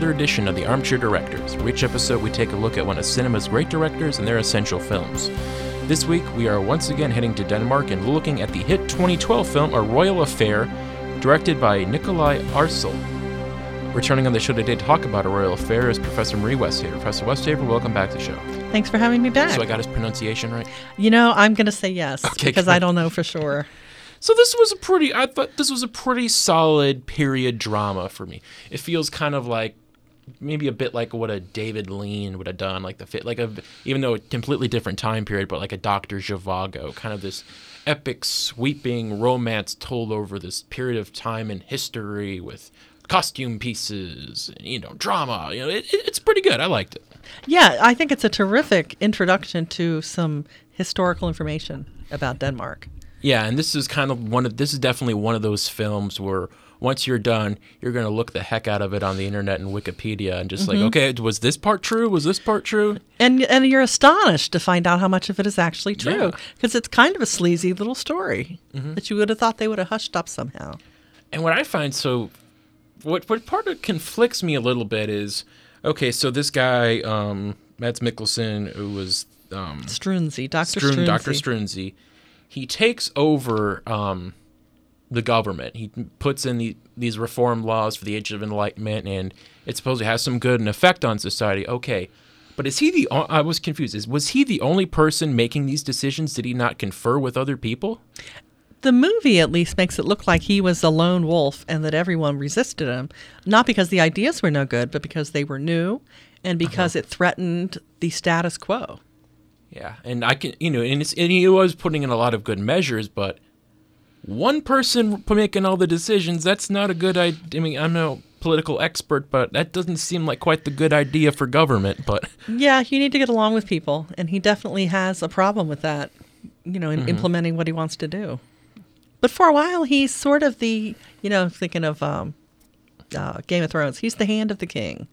another edition of the Armchair Directors, where each episode we take a look at one of cinema's great directors and their essential films. This week, we are once again heading to Denmark and looking at the hit 2012 film A Royal Affair, directed by Nikolaj Arcel. Returning on the show today to talk about A Royal Affair is Professor Marie Westhaver. Professor Westhaver, welcome back to the show. Thanks for having me back. So I got his pronunciation right? You know, I'm going to say yes, because good. I don't know for sure. So I thought this was a pretty solid period drama for me. It feels kind of like, maybe a bit like what a David Lean would have done, even though a completely different time period, but like a Dr. Zhivago, kind of this epic, sweeping romance told over this period of time in history with costume pieces, drama. It's pretty good. I liked it. Yeah, I think it's a terrific introduction to some historical information about Denmark. Yeah, and this is definitely one of those films where once you're done, you're going to look the heck out of it on the internet and Wikipedia and just okay, was this part true? Was this part true? And you're astonished to find out how much of it is actually true, because it's kind of a sleazy little story that you would have thought they would have hushed up somehow. And what I find what part of it conflicts me a little bit is, okay, so this guy, Mads Mikkelsen, who was Dr. Struensee, he takes over the government. He puts in these reform laws for the Age of Enlightenment, and it supposedly has some good and effect on society. Okay, but I was confused. Was he the only person making these decisions? Did he not confer with other people? The movie at least makes it look like he was a lone wolf and that everyone resisted him, not because the ideas were no good, but because they were new and because it threatened the status quo. Yeah, and and he was putting in a lot of good measures, but one person making all the decisions, that's not a good idea. I mean, I'm no political expert, but that doesn't seem like quite the good idea for government. But yeah, you need to get along with people, and he definitely has a problem with that, in implementing what he wants to do. But for a while, he's sort of the, thinking of Game of Thrones, he's the hand of the king.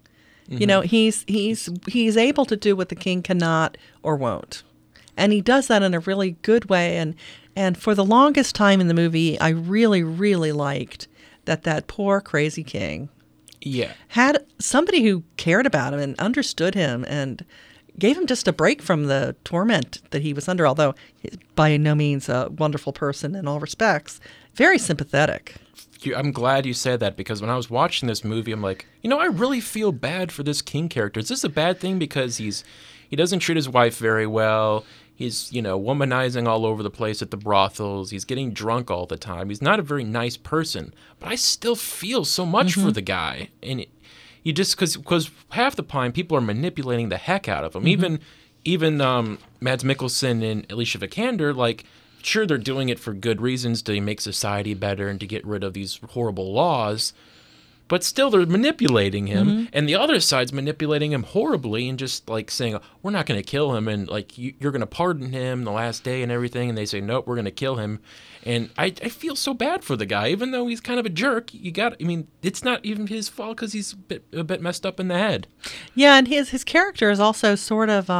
He's able to do what the king cannot or won't. And he does that in a really good way. And for the longest time in the movie, I really, really liked that poor crazy king had somebody who cared about him and understood him and gave him just a break from the torment that he was under, although by no means a wonderful person in all respects, very sympathetic. I'm glad you said that, because when I was watching this movie, I'm like, I really feel bad for this king character. Is this a bad thing because he doesn't treat his wife very well? He's, womanizing all over the place at the brothels. He's getting drunk all the time. He's not a very nice person, but I still feel so much for the guy. And you just, because half the time people are manipulating the heck out of him. Even Mads Mikkelsen and Alicia Vikander, sure, they're doing it for good reasons, to make society better and to get rid of these horrible laws, but still they're manipulating him, and the other side's manipulating him horribly and just saying, we're not going to kill him, and you're going to pardon him the last day and everything, and they say, nope, we're going to kill him. And I feel so bad for the guy, even though he's kind of a jerk. It's not even his fault because he's a bit messed up in the head. Yeah, and his character is also sort of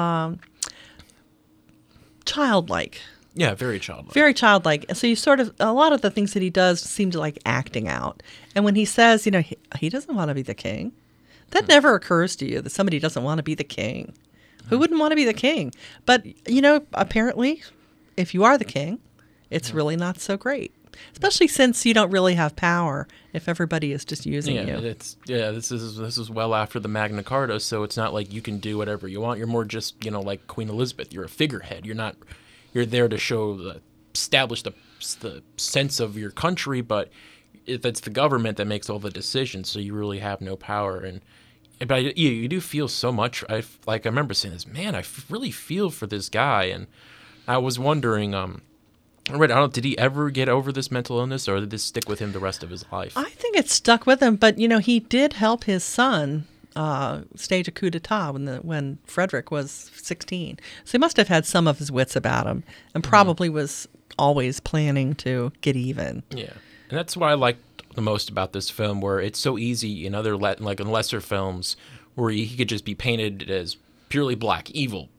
childlike. Yeah, very childlike. Very childlike. So a lot of the things that he does seem to like acting out. And when he says, he doesn't want to be the king, that never occurs to you that somebody doesn't want to be the king. Who wouldn't want to be the king? But, apparently, if you are the king, it's really not so great. Especially since you don't really have power if everybody is just using you. This is well after the Magna Carta, so it's not like you can do whatever you want. You're more just, like Queen Elizabeth. You're a figurehead. You're there to establish the sense of your country, but it's the government that makes all the decisions, so you really have no power. But you do feel so much. I remember saying this, man, I really feel for this guy, and I was wondering, did he ever get over this mental illness, or did this stick with him the rest of his life? I think it stuck with him, but he did help his son stage a coup d'etat when Frederick was 16. So he must have had some of his wits about him, and probably was always planning to get even. Yeah, and that's what I liked the most about this film, where it's so easy in other in lesser films where he could just be painted as purely black, evil, just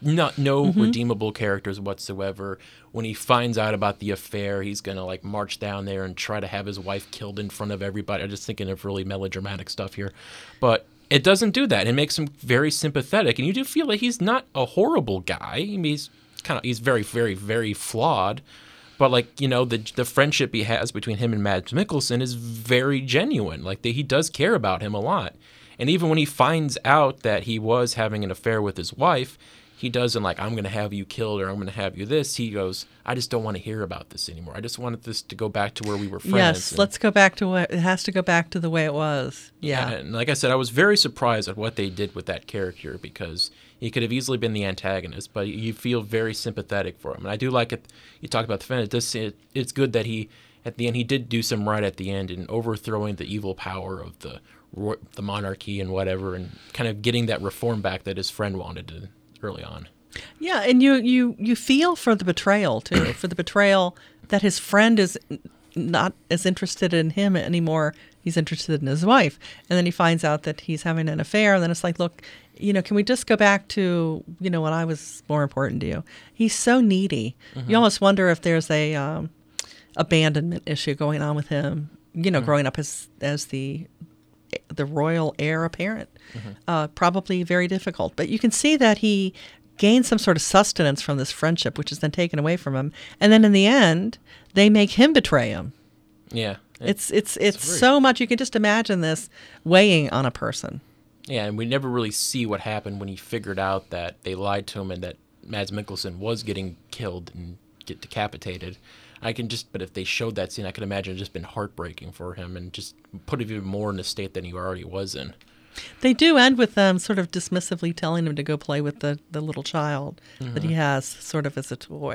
no redeemable characters whatsoever. When he finds out about the affair, he's gonna like march down there and try to have his wife killed in front of everybody. I'm just thinking of really melodramatic stuff here, but it doesn't do that. It makes him very sympathetic, and you do feel like he's not a horrible guy. I mean, he's very, very, very flawed. But like, the friendship he has between him and Mads Mikkelsen is very genuine. Like he does care about him a lot. And even when he finds out that he was having an affair with his wife, he doesn't like, I'm going to have you killed or I'm going to have you this. He goes, I just don't want to hear about this anymore. I just wanted this to go back to where we were friends. Yes, let's go back to it has to go back to the way it was. Yeah. And like I said, I was very surprised at what they did with that character because he could have easily been the antagonist, but you feel very sympathetic for him. And I do like it. You talk about the fan. It's good that at the end, he did do some right at the end in overthrowing the evil power of the monarchy and whatever, and kind of getting that reform back that his friend wanted early on. Yeah, and you feel for the betrayal too, for the betrayal that his friend is not as interested in him anymore. He's interested in his wife, and then he finds out that he's having an affair. And then it's like, look, can we just go back to when I was more important to you? He's so needy. You almost wonder if there's a abandonment issue going on with him. Growing up as the royal heir apparent, probably very difficult. But you can see that he gained some sort of sustenance from this friendship, which is then taken away from him. And then in the end, they make him betray him. Yeah. It's so much. You can just imagine this weighing on a person. Yeah, and we never really see what happened when he figured out that they lied to him and that Mads Mikkelsen was getting killed and get decapitated. But if they showed that scene, I could imagine it just been heartbreaking for him and just put him even more in a state than he already was in. They do end with them sort of dismissively telling him to go play with the little child that he has sort of as a toy.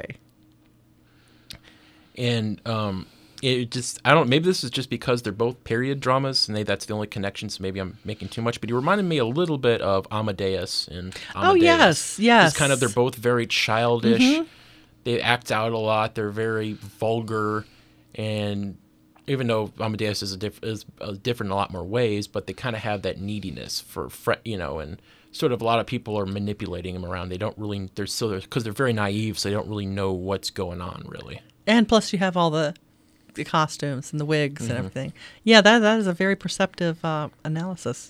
And maybe this is just because they're both period dramas and that's the only connection, so maybe I'm making too much, but he reminded me a little bit of Amadeus and Amadeus. Oh, yes. They're both very childish. They act out a lot. They're very vulgar, and even though Amadeus is different in a lot more ways, but they kind of have that neediness for and sort of a lot of people are manipulating him around. They don't really because they're very naive, so they don't really know what's going on really. And plus, you have all the costumes and the wigs and everything. Yeah, that is a very perceptive analysis.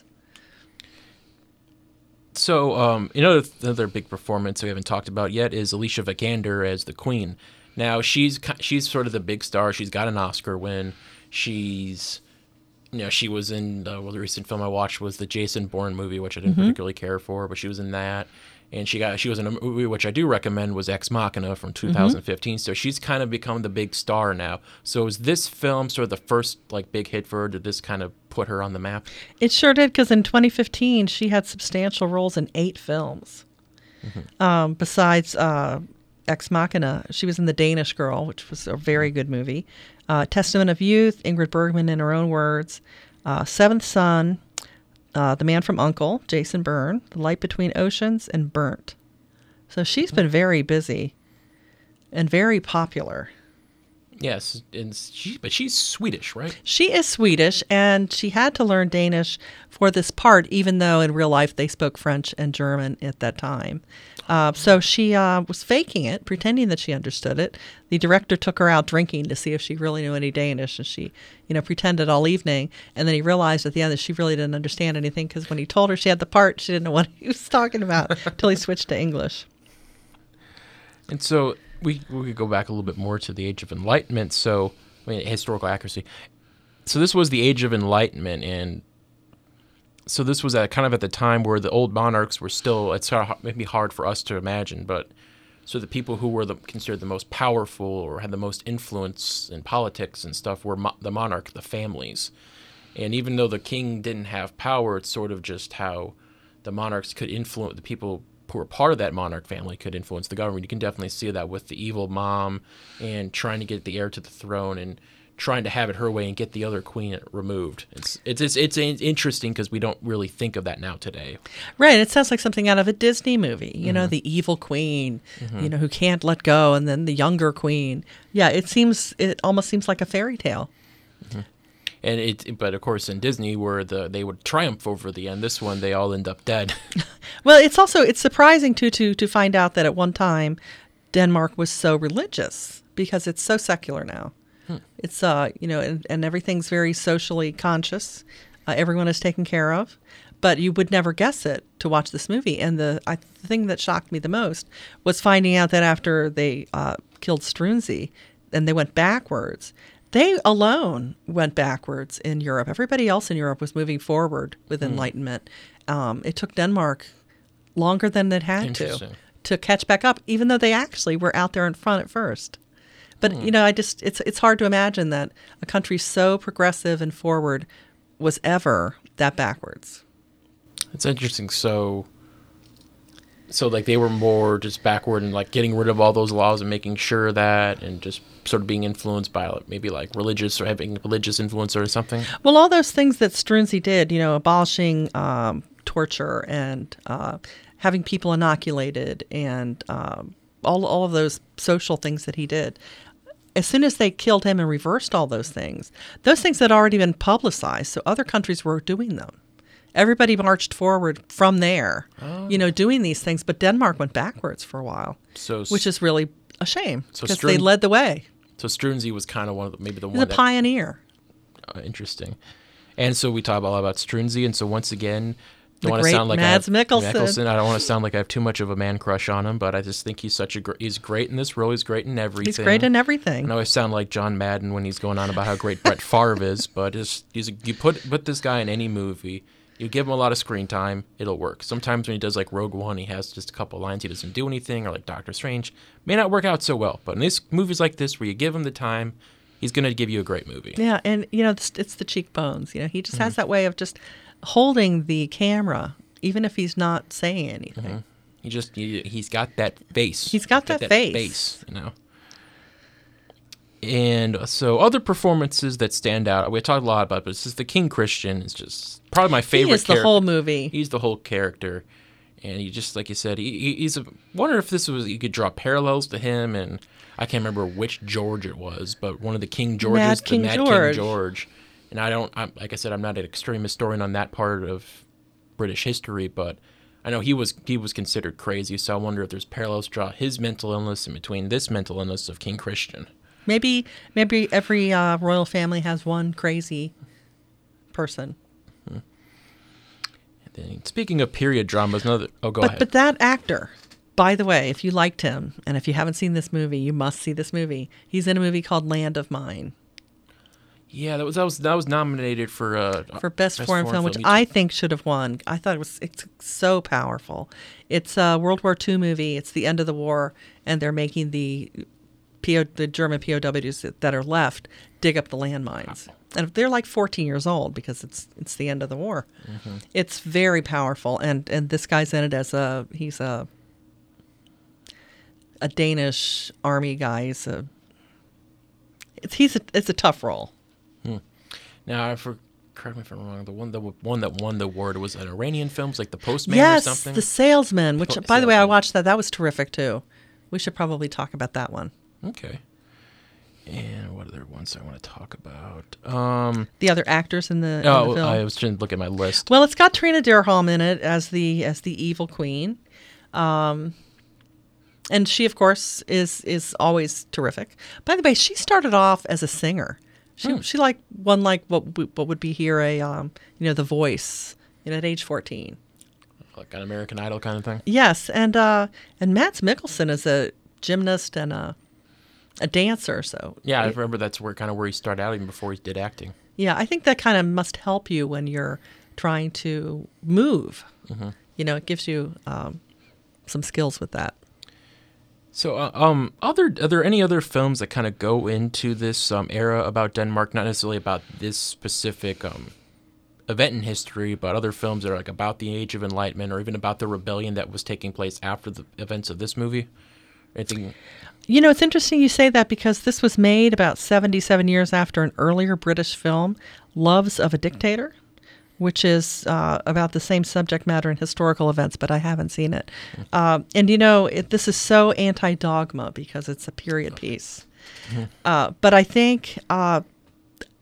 So, another big performance we haven't talked about yet is Alicia Vikander as the Queen. Now, she's sort of the big star. She's got an Oscar win. She was in the recent film I watched was the Jason Bourne movie, which I didn't particularly care for, but she was in that. And she was in a movie which I do recommend was Ex Machina from 2015. So she's kind of become the big star now. So is this film sort of the first big hit for her? Did this kind of put her on the map? It sure did, because in 2015 she had substantial roles in 8 films. Besides Ex Machina, she was in The Danish Girl, which was a very good movie. Testament of Youth, Ingrid Bergman in Her Own Words, Seventh Son, The Man from U.N.C.L.E., Jason Bourne, The Light Between Oceans, and Burnt. So she's been very busy and very popular. Yes, but she's Swedish, right? She is Swedish, and she had to learn Danish for this part, even though in real life they spoke French and German at that time. So she was faking it, pretending that she understood it. The director took her out drinking to see if she really knew any Danish, and she, pretended all evening. And then he realized at the end that she really didn't understand anything, because when he told her she had the part, she didn't know what he was talking about until he switched to English. And so we could go back a little bit more to the Age of Enlightenment. So, historical accuracy. So this was the Age of Enlightenment, and so this was at the time where the old monarchs were still. It's maybe hard for us to imagine, but so the people who were considered the most powerful or had the most influence in politics and stuff were the monarch, the families. And even though the king didn't have power, it's sort of just how the monarchs could influence the people who were part of that monarch family could influence the government. You can definitely see that with the evil mom and trying to get the heir to the throne and trying to have it her way and get the other queen removed. It's interesting because we don't really think of that now today. Right. It sounds like something out of a Disney movie. The evil queen, who can't let go, and then the younger queen. Yeah, it almost seems like a fairy tale. But of course, in Disney, where they would triumph over the end, this one they all end up dead. Well, it's surprising too to find out that at one time Denmark was so religious because it's so secular now. It's and everything's very socially conscious. Everyone is taken care of, but you would never guess it to watch this movie. And the thing that shocked me the most was finding out that after they killed Struensee and they went backwards, they alone went backwards in Europe. Everybody else in Europe was moving forward with Enlightenment. It took Denmark longer than it had to catch back up, even though they actually were out there in front at first. But it's hard to imagine that a country so progressive and forward was ever that backwards. It's interesting. So like they were more just backward and like getting rid of all those laws and making sure that, and just sort of being influenced by maybe like religious or having religious influence or something. Well, all those things that Struensee did, abolishing torture and having people inoculated and all of those social things that he did. As soon as they killed him and reversed all those things had already been publicized, so other countries were doing them. Everybody marched forward from there, doing these things, but Denmark went backwards for a while, which is really a shame because they led the way. So Struensee was kind of He's a pioneer. Interesting. And so we talk all about Struensee, and so once again, the great Mads Mikkelsen. I don't want to sound like I have too much of a man crush on him, but I just think he's he's great in this role. He's great in everything. He's great in everything. I know I sound like John Madden when he's going on about how great Brett Favre is, but you put this guy in any movie, you give him a lot of screen time, it'll work. Sometimes when he does like Rogue One, he has just a couple lines, he doesn't do anything, or like Doctor Strange, may not work out so well. But in these movies like this, where you give him the time, he's going to give you a great movie. Yeah, and it's the cheekbones. He just has that way of just holding the camera, even if he's not saying anything. He's got that face. He's got that face. And so other performances that stand out, we talked a lot about, but it's just the King Christian is just probably my favorite character. He is the whole movie. He's the whole character. And he just, like you said, he's wonder if you could draw parallels to him, and I can't remember which George it was, but one of the King Georges, Mad King George. And like I said, I'm not an extreme historian on that part of British history, but I know he was considered crazy, so I wonder if there's parallels to draw his mental illness in between this mental illness of King Christian. Maybe every royal family has one crazy person. And then, speaking of period dramas, go ahead. But that actor, by the way, if you liked him, and if you haven't seen this movie, you must see this movie. He's in a movie called Land of Mine. Yeah, that was nominated for best foreign film, which I think should have won. I thought it's so powerful. It's a World War II movie. It's the end of the war, and they're making the German POWs that are left dig up the landmines. Wow. And they're like 14 years old because it's the end of the war. Mm-hmm. It's very powerful, and this guy's in it as he's a Danish army guy. It's a tough role. Now, correct me if I'm wrong, the one that won the award was an Iranian film, like The Postman or something? Yes, The Salesman, which, by the way, I watched that. That was terrific, too. We should probably talk about that one. Okay. And what other ones I want to talk about? The other actors in the film. I was trying to look at my list. Well, it's got Trina Derholm in it as the evil queen. And she, of course, is always terrific. By the way, she started off as a singer. She won what would be here The Voice, at age 14. Like an American Idol kind of thing. Yes, and Mads Mikkelsen is a gymnast and a dancer. So yeah, I remember that's where he started out even before he did acting. Yeah, I think that kind of must help you when you're trying to move. Mm-hmm. It gives you some skills with that. So, are there any other films that kind of go into this era about Denmark? Not necessarily about this specific event in history, but other films that are like about the Age of Enlightenment or even about the rebellion that was taking place after the events of this movie? Anything? It's interesting you say that because this was made about 77 years after an earlier British film, Loves of a Dictator, which is about the same subject matter and historical events, but I haven't seen it. And this is so anti-dogma because it's a period piece. Mm-hmm. But I think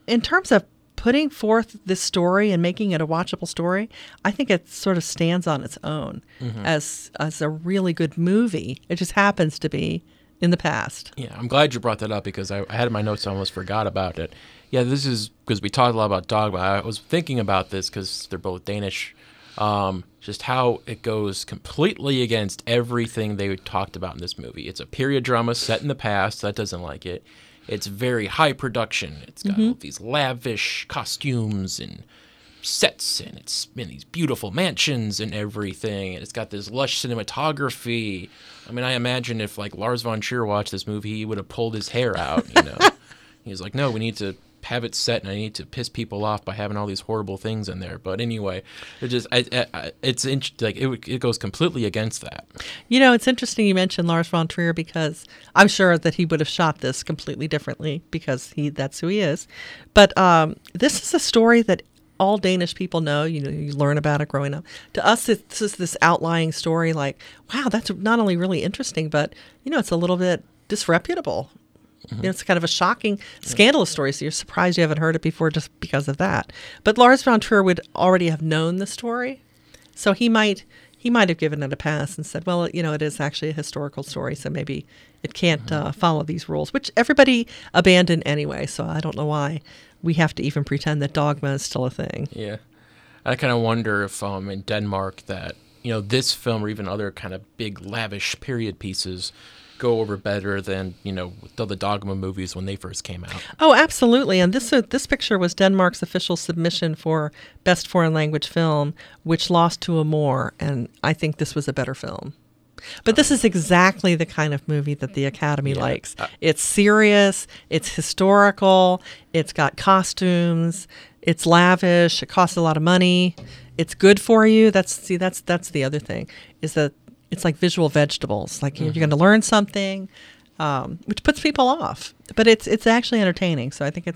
in terms of putting forth this story and making it a watchable story, I think it sort of stands on its own as a really good movie. It just happens to be in the past. Yeah, I'm glad you brought that up because I had in my notes, I almost forgot about it. Yeah, this is because we talked a lot about Dogma. I was thinking about this because they're both Danish. Just how it goes completely against everything they talked about in this movie. It's a period drama set in the past. That doesn't like it. It's very high production. It's got all these lavish costumes and sets, and it's in these beautiful mansions and everything. And it's got this lush cinematography. I mean, I imagine if like Lars von Trier watched this movie, he would have pulled his hair out. You know, he's like, no, we need to have it set, and I need to piss people off by having all these horrible things in there. But anyway, it just it goes completely against that. You know, it's interesting you mentioned Lars von Trier because I'm sure that he would have shot this completely differently because that's who he is. But this is a story that all Danish people know. You know, you learn about it growing up. To us, it's just this outlying story like, wow, that's not only really interesting, but, you know, it's a little bit disreputable. You know, it's kind of a shocking, scandalous story, so you're surprised you haven't heard it before just because of that. But Lars von Trier would already have known the story, so he might have given it a pass and said, well, you know, it is actually a historical story, so maybe it can't follow these rules, which everybody abandoned anyway, so I don't know why we have to even pretend that Dogma is still a thing. Yeah. I kind of wonder if in Denmark that, you know, this film or even other kind of big, lavish period pieces go over better than, you know, the Dogma movies when they first came out. Oh, absolutely. And this picture was Denmark's official submission for Best Foreign Language Film, which lost to Amour, and I think this was a better film. But this is exactly the kind of movie that the Academy likes. It's serious, it's historical, it's got costumes, it's lavish, it costs a lot of money, it's good for you. That's the other thing, is that it's like visual vegetables. Like you're going to learn something, which puts people off. But it's actually entertaining. So I think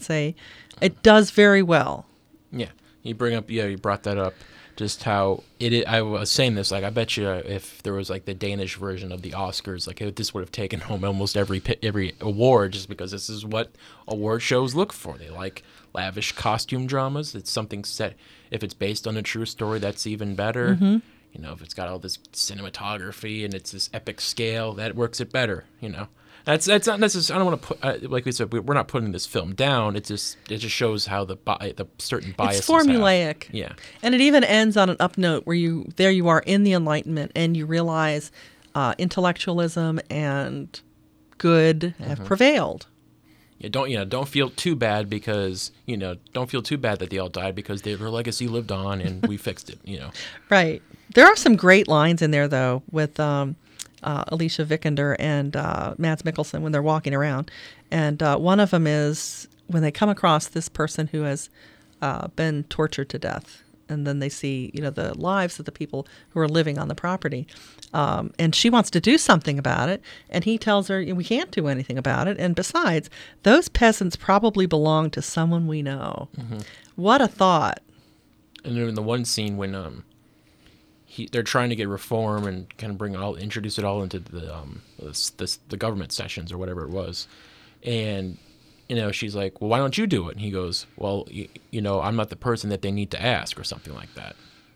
it does very well. Yeah, you brought that up. Just how it is. I was saying this, like, I bet you if there was like the Danish version of the Oscars, like this would have taken home almost every award, just because this is what award shows look for. They like lavish costume dramas. It's something set. If it's based on a true story, that's even better. You know, if it's got all this cinematography and it's this epic scale, that works it better. You know, that's not necessarily. I don't want to put like we said, we're not putting this film down. It just shows how the certain biases. It's formulaic. Yeah, and it even ends on an up note where you are in the Enlightenment and you realize intellectualism and good have prevailed. Yeah, don't feel too bad because, don't feel too bad that they all died because their legacy lived on and we fixed it, Right. There are some great lines in there, though, with Alicia Vikander and Mads Mikkelsen when they're walking around. And one of them is when they come across this person who has been tortured to death. And then they see, the lives of the people who are living on the property. And she wants to do something about it. And he tells her, we can't do anything about it. And besides, those peasants probably belong to someone we know. Mm-hmm. What a thought. And in the one scene when they're trying to get reform and kind of introduce it all into the government sessions or whatever it was. And she's like, well, why don't you do it? And he goes, well, I'm not the person that they need to ask or something like that.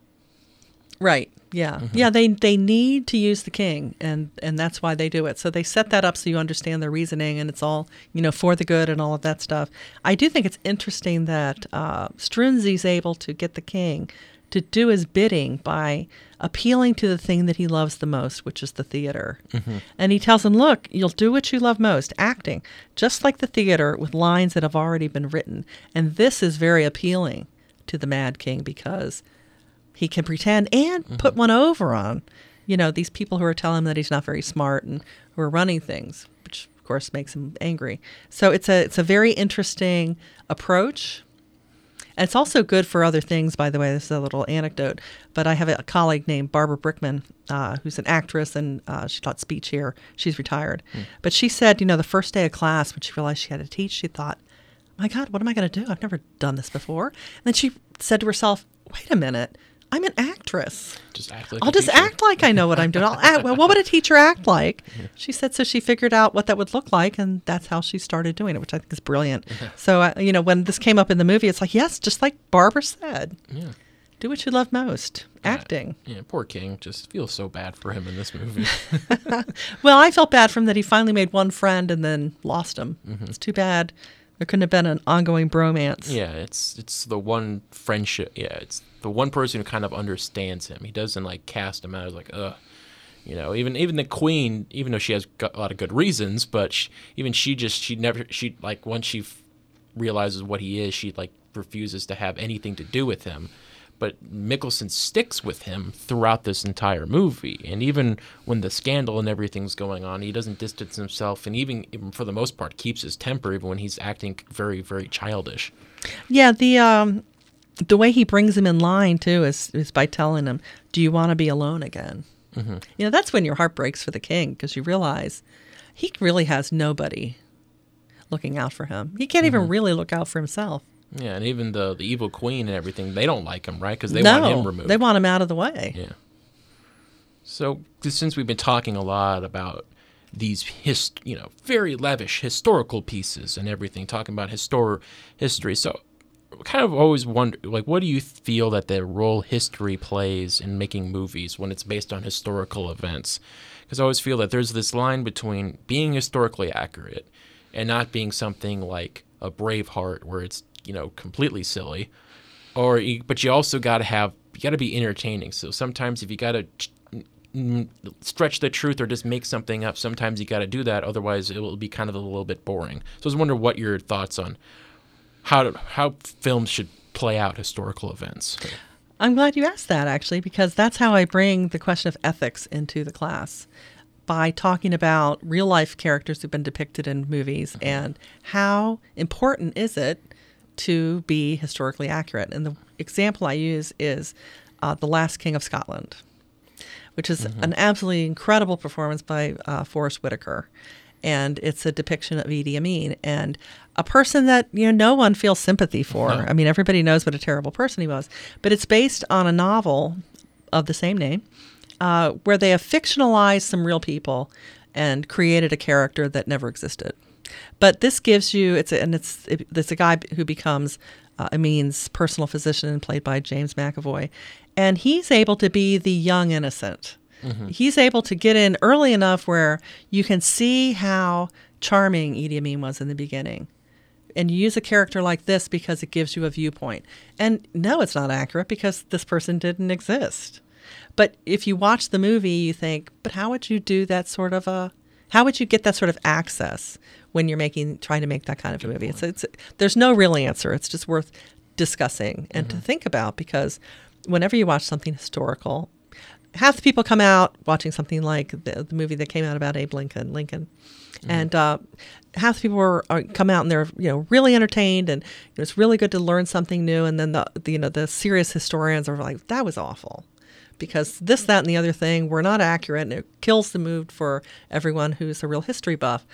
Right. Yeah. Mm-hmm. Yeah. They need to use the king, and that's why they do it. So they set that up so you understand their reasoning, and it's all, for the good and all of that stuff. I do think it's interesting that Struensee's able to get the king to do his bidding by appealing to the thing that he loves the most, which is the theater. Mm-hmm. And he tells him, look, you'll do what you love most, acting, just like the theater with lines that have already been written. And this is very appealing to the Mad King because he can pretend and mm-hmm. put one over on, these people who are telling him that he's not very smart and who are running things, which of course makes him angry. So it's a very interesting approach. And it's also good for other things, by the way. This is a little anecdote. But I have a colleague named Barbara Brickman, who's an actress, and she taught speech here. She's retired. But she said, the first day of class, when she realized she had to teach, she thought, my God, what am I going to do? I've never done this before. And then she said to herself, wait a minute. I'm an actress. Just act like I'll a just teacher. act like I know what I'm doing. I'll act, well, what would a teacher act like? She said so she figured out what that would look like, and that's how she started doing it, which I think is brilliant. So, when this came up in the movie, it's like, yes, just like Barbara said. Yeah. Do what you love most, acting. Yeah, poor King. Just feels so bad for him in this movie. Well, I felt bad for him that he finally made one friend and then lost him. It's too bad. There couldn't have been an ongoing bromance. Yeah, it's the one friendship. Yeah, it's the one person who kind of understands him. He doesn't like cast him out as like, ugh. Even the Queen, even though she has got a lot of good reasons, but she like once she realizes what he is, she like refuses to have anything to do with him. But Mickelson sticks with him throughout this entire movie. And even when the scandal and everything's going on, he doesn't distance himself, and even for the most part keeps his temper even when he's acting very, very childish. Yeah, the way he brings him in line, too, is by telling him, do you want to be alone again? Mm-hmm. That's when your heart breaks for the king, because you realize he really has nobody looking out for him. He can't even really look out for himself. Yeah, and even the evil queen and everything, they don't like him, right? Because they want him removed. They want him out of the way. Yeah. So, since we've been talking a lot about these very lavish historical pieces and everything, talking about history, so kind of always wonder, like, what do you feel that the role history plays in making movies when it's based on historical events? Because I always feel that there's this line between being historically accurate and not being something like a Braveheart where it's completely silly, but you also got to be entertaining. So sometimes if you got to stretch the truth or just make something up, sometimes you got to do that. Otherwise, it will be kind of a little bit boring. So I was wondering what your thoughts on how films should play out historical events. I'm glad you asked that, actually, because that's how I bring the question of ethics into the class, by talking about real life characters who've been depicted in movies and how important is it to be historically accurate. And the example I use is The Last King of Scotland, which is an absolutely incredible performance by Forrest Whitaker. And it's a depiction of Idi Amin, and a person that no one feels sympathy for. No. I mean, everybody knows what a terrible person he was. But it's based on a novel of the same name, where they have fictionalized some real people and created a character that never existed. But this gives you it's a guy who becomes Amin's personal physician, played by James McAvoy, and he's able to be the young innocent. Mm-hmm. He's able to get in early enough where you can see how charming Idi Amin was in the beginning. And you use a character like this because it gives you a viewpoint. And no, it's not accurate because this person didn't exist. But if you watch the movie, you think, but how would you do that sort of how would you get that sort of access when you're trying to make that kind of a movie? There's no real answer. It's just worth discussing and to think about, because whenever you watch something historical, half the people come out watching something like the movie that came out about Abe Lincoln, and half the people come out and they're really entertained, and it's really good to learn something new. And then the serious historians are like, that was awful, because this, that, and the other thing were not accurate, and it kills the mood for everyone who's a real history buff.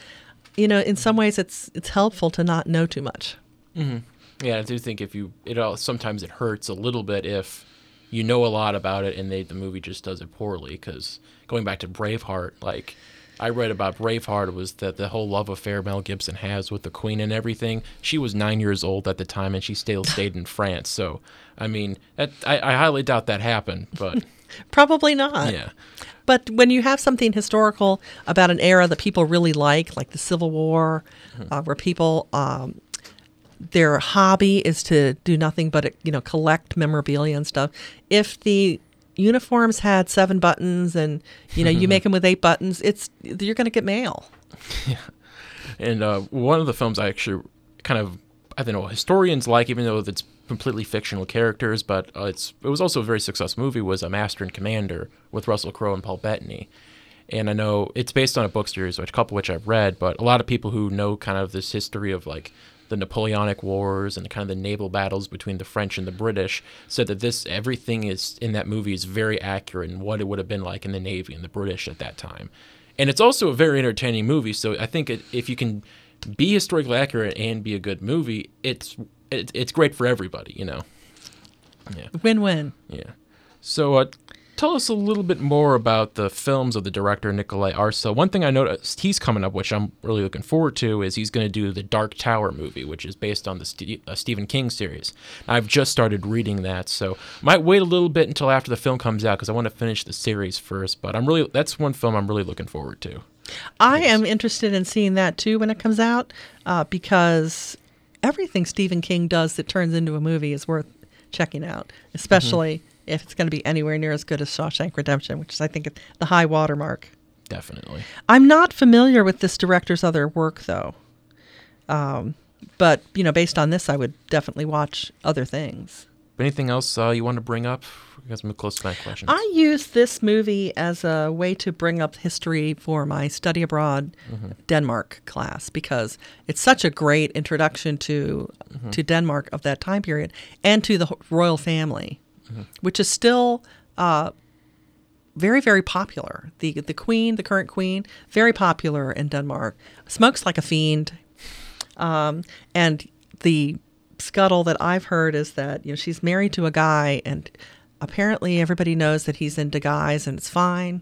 In some ways, it's helpful to not know too much. Mm-hmm. Yeah, I do think sometimes it hurts a little bit if you know a lot about it and the movie just does it poorly. Because going back to Braveheart, like I read about Braveheart was that the whole love affair Mel Gibson has with the Queen and everything, she was 9 years old at the time and she still stayed in France. So, I mean, I highly doubt that happened, but... Probably not. Yeah. But when you have something historical about an era that people really like the Civil War, where people... their hobby is to do nothing but collect memorabilia and stuff. If the uniforms had 7 buttons and you make them with 8 buttons, you're going to get mail. Yeah, and one of the films I actually I don't know, historians like, even though it's completely fictional characters, but it was also a very successful movie, was Master and Commander with Russell Crowe and Paul Bettany. And I know it's based on a book series, a couple of which I've read, but a lot of people who know kind of this history of like the Napoleonic Wars and kind of the naval battles between the French and the British said that everything is in that movie is very accurate in what it would have been like in the Navy and the British at that time. And it's also a very entertaining movie. So I think if you can be historically accurate and be a good movie, it's great for everybody, Yeah. Win-win. Yeah. So, tell us a little bit more about the films of the director Nikolai Arcel. One thing I noticed he's coming up, which I'm really looking forward to, is he's going to do the Dark Tower movie, which is based on the Stephen King series. I've just started reading that, so might wait a little bit until after the film comes out because I want to finish the series first. But that's one film I'm really looking forward to. I am interested in seeing that too when it comes out, because everything Stephen King does that turns into a movie is worth checking out, especially if it's going to be anywhere near as good as Shawshank Redemption, which is, I think, the high watermark. Definitely. I'm not familiar with this director's other work, though. But, based on this, I would definitely watch other things. Anything else you want to bring up? Because I'm close to my questions. I used this movie as a way to bring up history for my study abroad Denmark class, because it's such a great introduction to Denmark of that time period and to the royal family, which is still very, very popular. The queen, the current queen, very popular in Denmark. Smokes like a fiend. And the scuttle that I've heard is that she's married to a guy, and apparently everybody knows that he's into guys, and it's fine.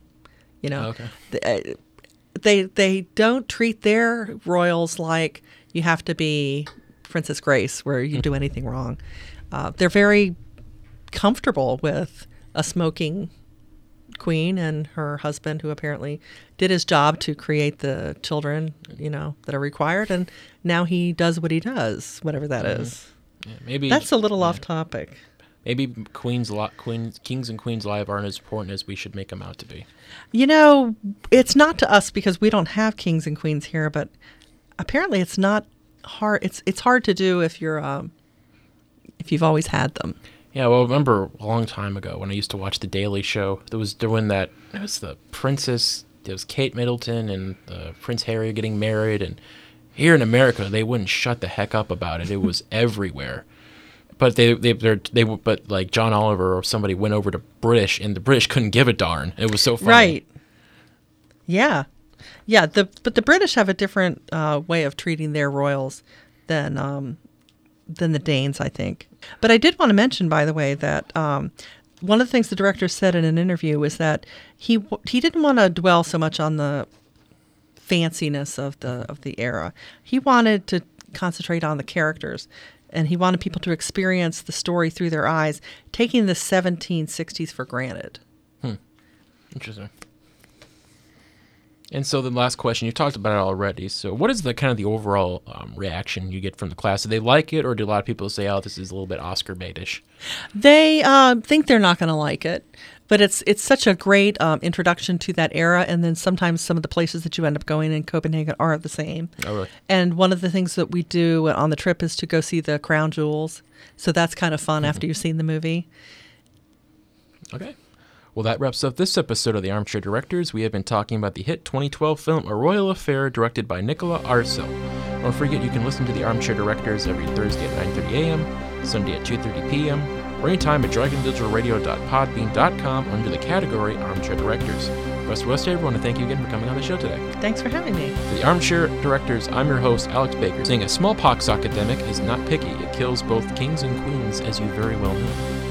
Okay. They don't treat their royals like you have to be Princess Grace, where you do anything wrong. They're very comfortable with a smoking queen and her husband, who apparently did his job to create the children, that are required, and now he does what he does, whatever that is. Yeah, maybe that's a little off topic. Maybe kings and queens live aren't as important as we should make them out to be. It's not to us because we don't have kings and queens here, but apparently it's not hard. It's hard to do if you've always had them. Yeah, well, I remember a long time ago when I used to watch The Daily Show. It was the princess. It was Kate Middleton and Prince Harry getting married, and here in America they wouldn't shut the heck up about it. It was everywhere. But but like John Oliver or somebody went over to British, and the British couldn't give a darn. It was so funny. Right. Yeah. But the British have a different way of treating their royals than the Danes, I think. But I did want to mention, by the way, that one of the things the director said in an interview was that he didn't want to dwell so much on the fanciness of the era. He wanted to concentrate on the characters, and he wanted people to experience the story through their eyes, taking the 1760s for granted. Interesting. And so the last question, you talked about it already. So what is the overall reaction you get from the class? Do they like it, or do a lot of people say, oh, this is a little bit Oscar baitish? They think they're not going to like it, but it's such a great introduction to that era. And then sometimes some of the places that you end up going in Copenhagen are the same. Oh, really? And one of the things that we do on the trip is to go see the Crown Jewels. So that's kind of fun after you've seen the movie. Okay. Well, that wraps up this episode of The Armchair Directors. We have been talking about the hit 2012 film A Royal Affair, directed by Nikolai Arcel. Don't forget you can listen to The Armchair Directors every Thursday at 9:30 a.m., Sunday at 2:30 p.m., or anytime at dragondigitalradio.podbean.com under the category Armchair Directors. Rest of us, everyone, and thank you again for coming on the show today. Thanks for having me. For The Armchair Directors, I'm your host, Alex Baker, saying a smallpox epidemic is not picky. It kills both kings and queens, as you very well know.